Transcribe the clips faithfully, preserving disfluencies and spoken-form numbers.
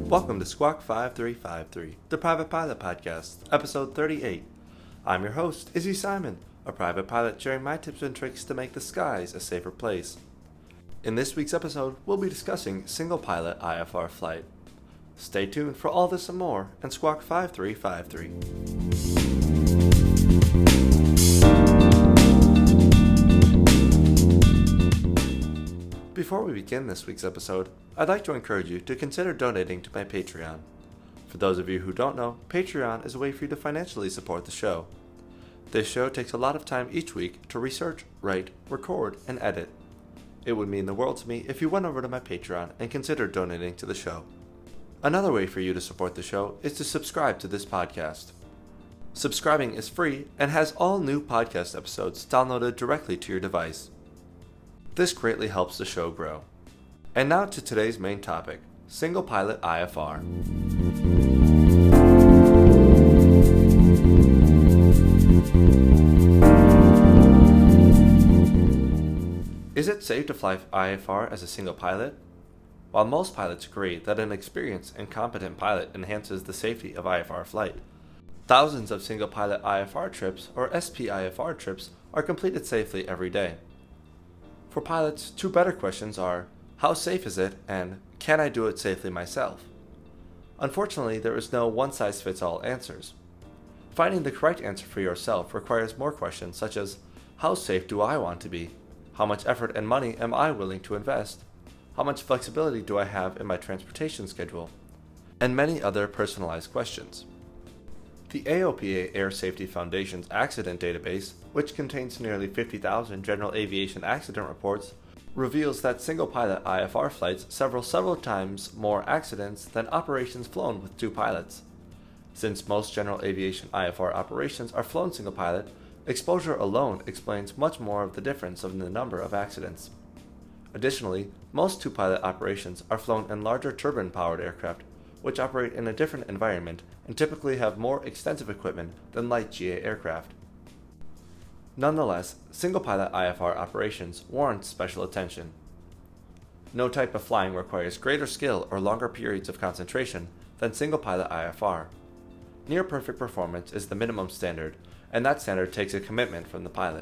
Welcome to Squawk five three five three, the Private Pilot Podcast, episode thirty-eight. I'm your host, Izzy Simon, a private pilot sharing my tips and tricks to make the skies a safer place. In this week's episode, we'll be discussing single-pilot I F R flight. Stay tuned for all this and more on Squawk five three five three. Before we begin this week's episode, I'd like to encourage you to consider donating to my Patreon. For those of you who don't know, Patreon is a way for you to financially support the show. This show takes a lot of time each week to research, write, record, and edit. It would mean the world to me if you went over to my Patreon and considered donating to the show. Another way for you to support the show is to subscribe to this podcast. Subscribing is free and has all new podcast episodes downloaded directly to your device. This greatly helps the show grow. And now to today's main topic, single pilot I F R. Is it safe to fly I F R as a single pilot? While most pilots agree that an experienced and competent pilot enhances the safety of I F R flight, thousands of single pilot I F R trips, or S P I F R trips, are completed safely every day. For pilots, two better questions are, how safe is it, and can I do it safely myself? Unfortunately, there is no one-size-fits-all answers. Finding the correct answer for yourself requires more questions such as, how safe do I want to be? How much effort and money am I willing to invest? How much flexibility do I have in my transportation schedule? And many other personalized questions. The A O P A Air Safety Foundation's accident database, which contains nearly fifty thousand general aviation accident reports, reveals that single-pilot I F R flights several several times more accidents than operations flown with two pilots. Since most general aviation I F R operations are flown single-pilot, exposure alone explains much more of the difference in the number of accidents. Additionally, most two-pilot operations are flown in larger turbine-powered aircraft, which operate in a different environment and typically have more extensive equipment than light G A aircraft. Nonetheless, single-pilot I F R operations warrant special attention. No type of flying requires greater skill or longer periods of concentration than single-pilot I F R. Near-perfect performance is the minimum standard, and that standard takes a commitment from the pilot.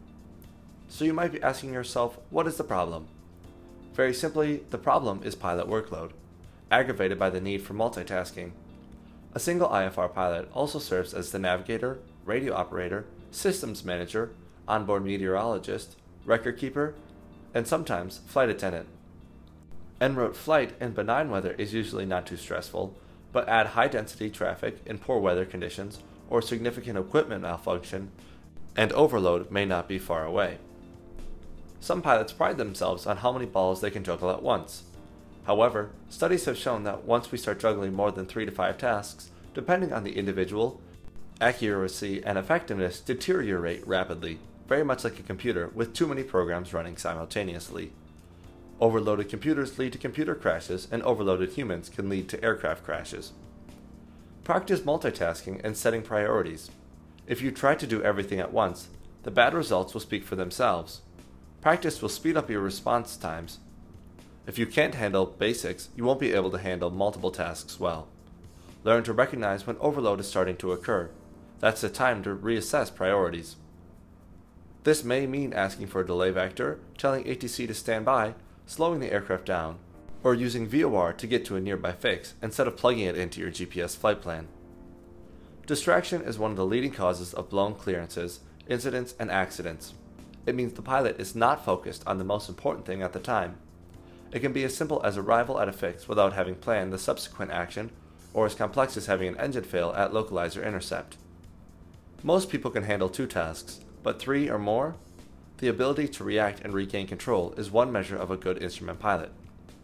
So you might be asking yourself, what is the problem? Very simply, the problem is pilot workload, aggravated by the need for multitasking. A single I F R pilot also serves as the navigator, radio operator, systems manager, onboard meteorologist, record keeper, and sometimes flight attendant. En route flight in benign weather is usually not too stressful, but add high-density traffic in poor weather conditions or significant equipment malfunction, and overload may not be far away. Some pilots pride themselves on how many balls they can juggle at once. However, studies have shown that once we start juggling more than three to five tasks, depending on the individual, accuracy and effectiveness deteriorate rapidly, very much like a computer with too many programs running simultaneously. Overloaded computers lead to computer crashes, and overloaded humans can lead to aircraft crashes. Practice multitasking and setting priorities. If you try to do everything at once, the bad results will speak for themselves. Practice will speed up your response times. If you can't handle basics, you won't be able to handle multiple tasks well. Learn to recognize when overload is starting to occur. That's the time to reassess priorities. This may mean asking for a delay vector, telling A T C to stand by, slowing the aircraft down, or using V O R to get to a nearby fix instead of plugging it into your G P S flight plan. Distraction is one of the leading causes of blown clearances, incidents, and accidents. It means the pilot is not focused on the most important thing at the time. It can be as simple as arrival at a fix without having planned the subsequent action, or as complex as having an engine fail at localizer intercept. Most people can handle two tasks, but three or more? The ability to react and regain control is one measure of a good instrument pilot.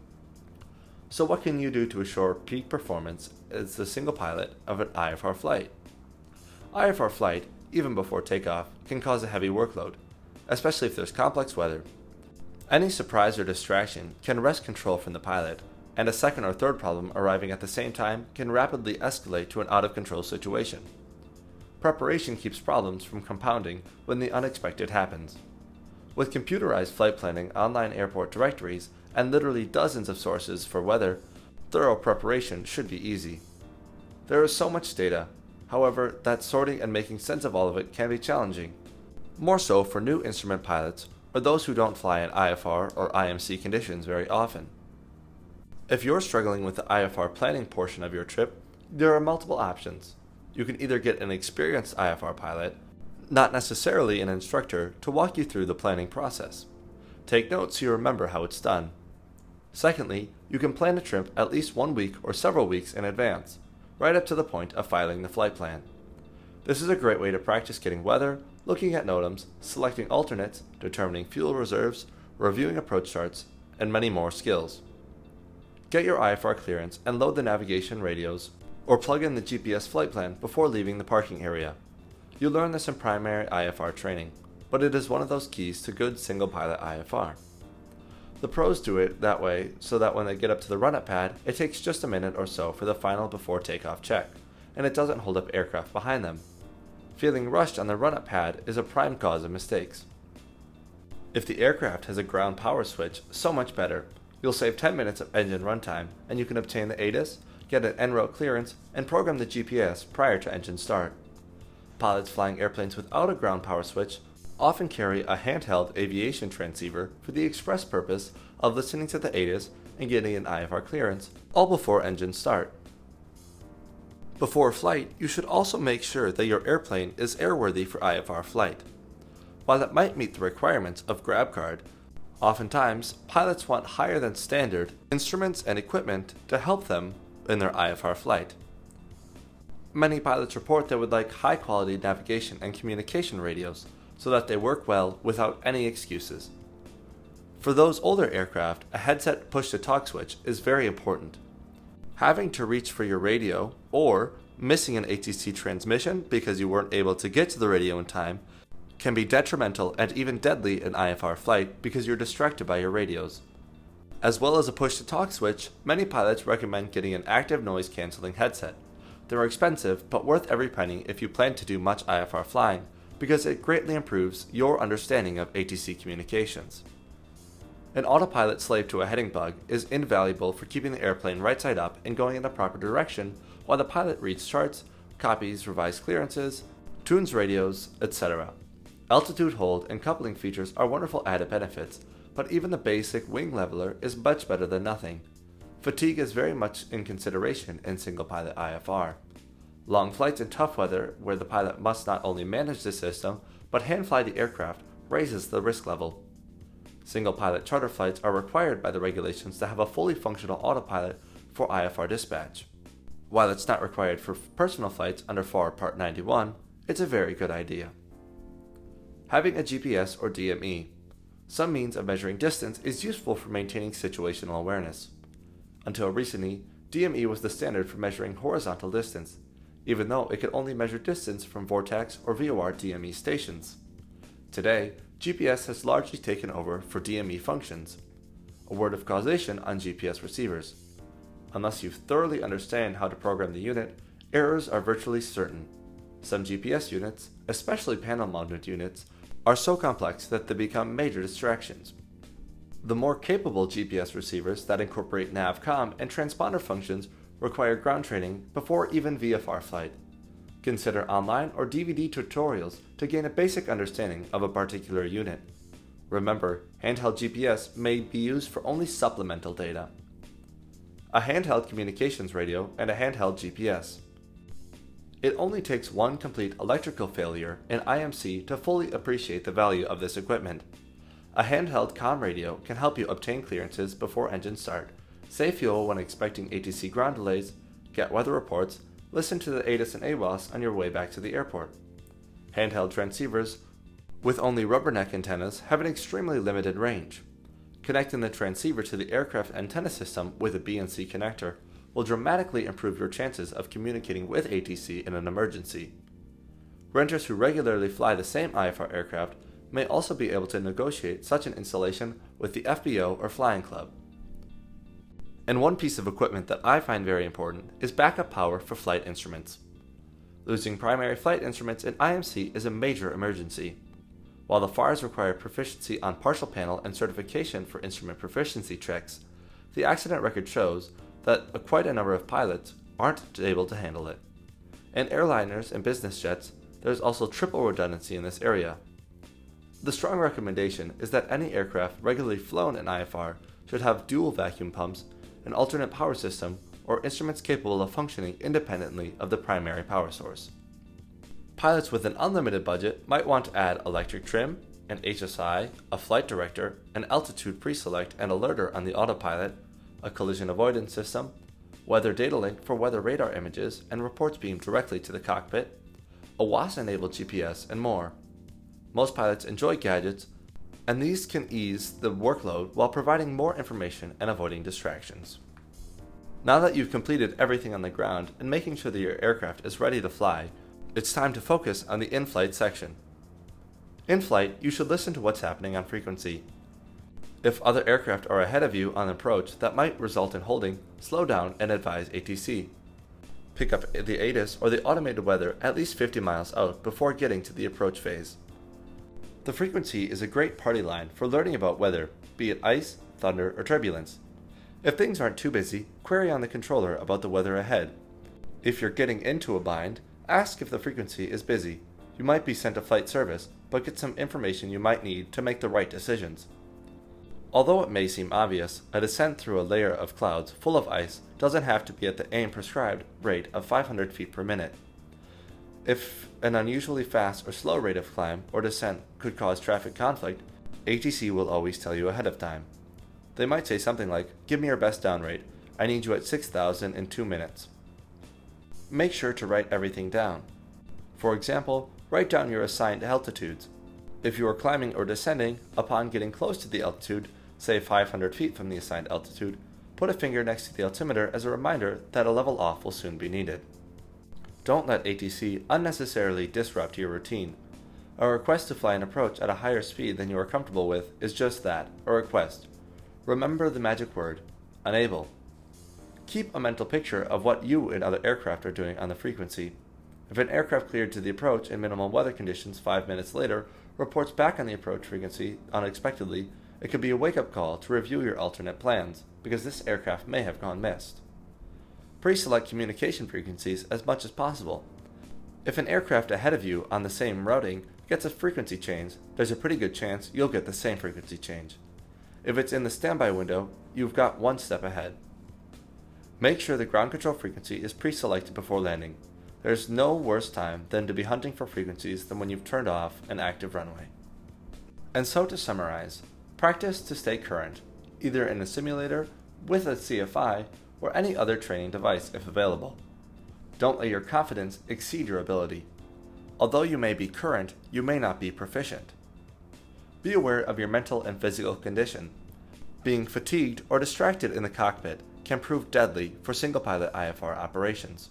So what can you do to assure peak performance as the single pilot of an I F R flight? I F R flight, even before takeoff, can cause a heavy workload, especially if there's complex weather. Any surprise or distraction can wrest control from the pilot, and a second or third problem arriving at the same time can rapidly escalate to an out-of-control situation. Preparation keeps problems from compounding when the unexpected happens. With computerized flight planning, online airport directories, and literally dozens of sources for weather, thorough preparation should be easy. There is so much data, however, that sorting and making sense of all of it can be challenging, more so for new instrument pilots or those who don't fly in I F R or I M C conditions very often. If you're struggling with the I F R planning portion of your trip, there are multiple options. You can either get an experienced I F R pilot, not necessarily an instructor, to walk you through the planning process. Take notes so you remember how it's done. Secondly, you can plan a trip at least one week or several weeks in advance, right up to the point of filing the flight plan. This is a great way to practice getting weather, looking at NOTAMs, selecting alternates, determining fuel reserves, reviewing approach charts, and many more skills. Get your I F R clearance and load the navigation radios, or plug in the G P S flight plan before leaving the parking area. You'll learn this in primary I F R training, but it is one of those keys to good single-pilot I F R. The pros do it that way so that when they get up to the run-up pad, it takes just a minute or so for the final before takeoff check, and it doesn't hold up aircraft behind them. Feeling rushed on the run-up pad is a prime cause of mistakes. If the aircraft has a ground power switch, so much better. You'll save ten minutes of engine runtime, and you can obtain the A T I S, get an en route clearance, and program the G P S prior to engine start. Pilots flying airplanes without a ground power switch often carry a handheld aviation transceiver for the express purpose of listening to the A T I S and getting an I F R clearance, all before engine start. Before flight, you should also make sure that your airplane is airworthy for I F R flight. While it might meet the requirements of GrabCard, oftentimes pilots want higher than standard instruments and equipment to help them in their I F R flight. Many pilots report they would like high-quality navigation and communication radios so that they work well without any excuses. For those older aircraft, a headset push-to-talk switch is very important. Having to reach for your radio or missing an A T C transmission because you weren't able to get to the radio in time can be detrimental and even deadly in I F R flight because you're distracted by your radios. As well as a push-to-talk switch, many pilots recommend getting an active noise-canceling headset. They're expensive, but worth every penny if you plan to do much I F R flying, because it greatly improves your understanding of A T C communications. An autopilot slave to a heading bug is invaluable for keeping the airplane right side up and going in the proper direction while the pilot reads charts, copies revised clearances, tunes radios, et cetera. Altitude hold and coupling features are wonderful added benefits, but even the basic wing leveler is much better than nothing. Fatigue is very much in consideration in single-pilot I F R. Long flights in tough weather, where the pilot must not only manage the system, but hand-fly the aircraft, raises the risk level. Single-pilot charter flights are required by the regulations to have a fully functional autopilot for I F R dispatch. While it's not required for personal flights under F A R Part ninety-one, it's a very good idea. Having a G P S or D M E, some means of measuring distance, is useful for maintaining situational awareness. Until recently, D M E was the standard for measuring horizontal distance, even though it could only measure distance from Vortex or V O R D M E stations. Today, G P S has largely taken over for D M E functions. A word of causation on G P S receivers. Unless you thoroughly understand how to program the unit, errors are virtually certain. Some G P S units, especially panel-mounted units, are so complex that they become major distractions. The more capable G P S receivers that incorporate NavCom and transponder functions require ground training before even V F R flight. Consider online or D V D tutorials to gain a basic understanding of a particular unit. Remember, handheld G P S may be used for only supplemental data. A handheld communications radio and a handheld G P S. It only takes one complete electrical failure in I M C to fully appreciate the value of this equipment. A handheld comm radio can help you obtain clearances before engine start, save fuel when expecting A T C ground delays, get weather reports, listen to the A T I S and A W O S on your way back to the airport. Handheld transceivers with only rubberneck antennas have an extremely limited range. Connecting the transceiver to the aircraft antenna system with a B N C connector will dramatically improve your chances of communicating with A T C in an emergency. Renters who regularly fly the same I F R aircraft may also be able to negotiate such an installation with the F B O or flying club. And one piece of equipment that I find very important is backup power for flight instruments. Losing primary flight instruments in I M C is a major emergency. While the F A Rs require proficiency on partial panel and certification for instrument proficiency checks, the accident record shows that quite a number of pilots aren't able to handle it. In airliners and business jets, there's also triple redundancy in this area. The strong recommendation is that any aircraft regularly flown in I F R should have dual vacuum pumps, an alternate power system, or instruments capable of functioning independently of the primary power source. Pilots with an unlimited budget might want to add electric trim, an H S I, a flight director, an altitude pre-select and alerter on the autopilot, a collision avoidance system, weather data link for weather radar images and reports beamed directly to the cockpit, a W A S-enabled G P S, and more. Most pilots enjoy gadgets, and these can ease the workload while providing more information and avoiding distractions. Now that you've completed everything on the ground and making sure that your aircraft is ready to fly, it's time to focus on the in-flight section. In flight, you should listen to what's happening on frequency. If other aircraft are ahead of you on approach that might result in holding, slow down and advise A T C. Pick up the A T I S or the automated weather at least fifty miles out before getting to the approach phase. The frequency is a great party line for learning about weather, be it ice, thunder, or turbulence. If things aren't too busy, query on the controller about the weather ahead. If you're getting into a bind, ask if the frequency is busy. You might be sent to flight service, but get some information you might need to make the right decisions. Although it may seem obvious, a descent through a layer of clouds full of ice doesn't have to be at the A I M prescribed rate of five hundred feet per minute. If an unusually fast or slow rate of climb or descent could cause traffic conflict, A T C will always tell you ahead of time. They might say something like, "Give me your best down rate. I need you at six thousand in two minutes." Make sure to write everything down. For example, write down your assigned altitudes. If you are climbing or descending, upon getting close to the altitude, say five hundred feet from the assigned altitude, put a finger next to the altimeter as a reminder that a level off will soon be needed. Don't let A T C unnecessarily disrupt your routine. A request to fly an approach at a higher speed than you are comfortable with is just that, a request. Remember the magic word, enable. Keep a mental picture of what you and other aircraft are doing on the frequency. If an aircraft cleared to the approach in minimal weather conditions five minutes later reports back on the approach frequency unexpectedly, it could be a wake-up call to review your alternate plans, because this aircraft may have gone missed. Pre-select communication frequencies as much as possible. If an aircraft ahead of you on the same routing gets a frequency change, there's a pretty good chance you'll get the same frequency change. If it's in the standby window, you've got one step ahead. Make sure the ground control frequency is pre-selected before landing. There's no worse time than to be hunting for frequencies than when you've turned off an active runway. And so to summarize, practice to stay current, either in a simulator, with a C F I, or any other training device if available. Don't let your confidence exceed your ability. Although you may be current, you may not be proficient. Be aware of your mental and physical condition. Being fatigued or distracted in the cockpit can prove deadly for single-pilot I F R operations.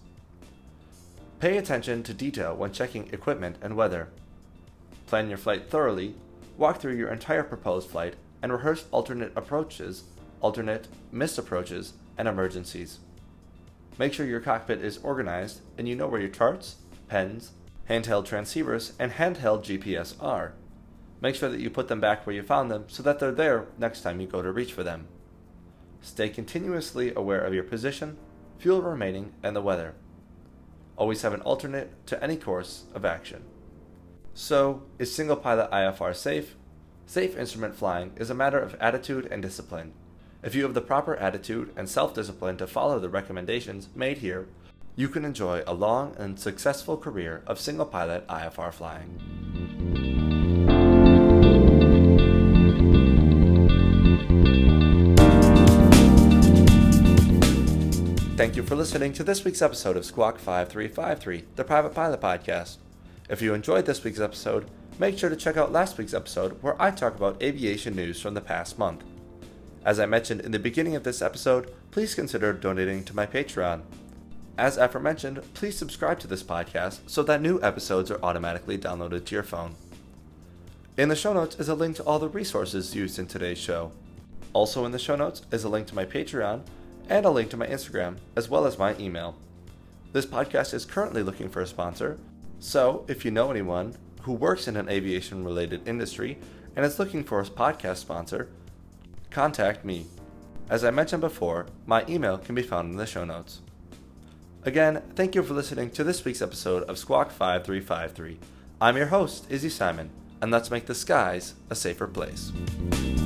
Pay attention to detail when checking equipment and weather. Plan your flight thoroughly, walk through your entire proposed flight, and rehearse alternate approaches, alternate missed approaches, and emergencies. Make sure your cockpit is organized and you know where your charts, pens, handheld transceivers, and handheld G P S are. Make sure that you put them back where you found them so that they're there next time you go to reach for them. Stay continuously aware of your position, fuel remaining, and the weather. Always have an alternate to any course of action. So, is single-pilot I F R safe? Safe instrument flying is a matter of attitude and discipline. If you have the proper attitude and self-discipline to follow the recommendations made here, you can enjoy a long and successful career of single-pilot I F R flying. Thank you for listening to this week's episode of Squawk five three five three, the Private Pilot Podcast. If you enjoyed this week's episode, make sure to check out last week's episode where I talk about aviation news from the past month. As I mentioned in the beginning of this episode, please consider donating to my Patreon. As aforementioned, please subscribe to this podcast so that new episodes are automatically downloaded to your phone. In the show notes is a link to all the resources used in today's show. Also in the show notes is a link to my Patreon and a link to my Instagram, as well as my email. This podcast is currently looking for a sponsor, so if you know anyone who works in an aviation-related industry and is looking for a podcast sponsor, contact me. As I mentioned before, my email can be found in the show notes. Again, thank you for listening to this week's episode of Squawk five three five three. I'm your host, Izzy Simon, and let's make the skies a safer place.